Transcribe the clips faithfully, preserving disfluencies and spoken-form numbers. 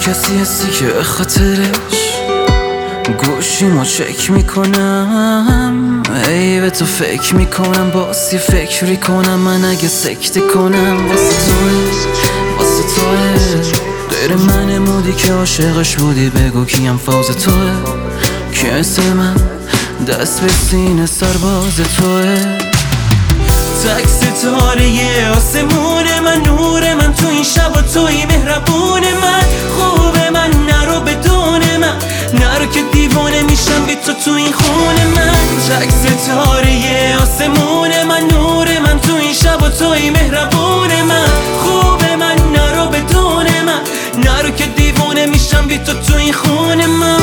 کسی هستی که به خاطرش گوشیمو چک میکنم، ای به تو فکر میکنم، باسی فکری کنم من اگه سکته کنم. واسه توه واسه توه غیر من مودی که عاشقش بودی، بگو کیم فاز توه که مثل من دست به سینه سرباز توه. تک ستاره آسمون من، نور من تو این شب و توی مهربون من، خوب من نرو بدون من، نرو که دیوانه میشم بی تو تو این خونه من. تک ستاره آسمون من، نور من تو این شب و توی مهربون من، خوب من نرو بدون من، نرو که دیوانه میشم بی تو تو این خونه من.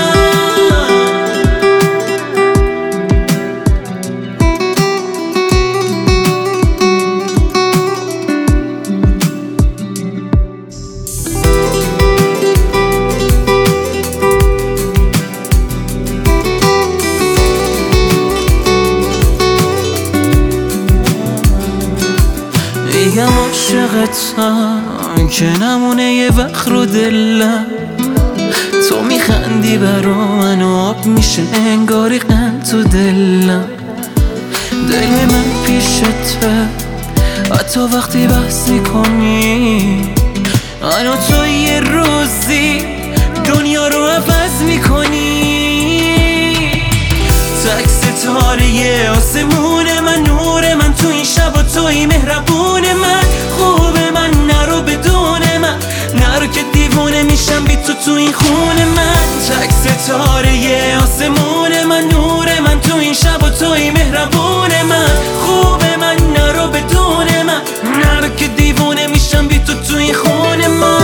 میگم عاشقتم که نمونه یه وقت رو دلم، تو میخندی برا من و آب میشه انگاری قند تو دلم. دل من پیشته حتی وقتی بحث میکنی، انا تو یه روزی دنیا رو عوض میکنی. تک ستاره آسمون من، نور من تو این شب و توی مهربون من، خوب من نرو بدون من، نرو که دیوانه میشم بی تو تو این خونه من. تک ستاره آسمون من، نور من تو این شب و توی مهربون من، خوب من نرو بدون من، نرو که دیوانه میشم بی تو تو این خونه من.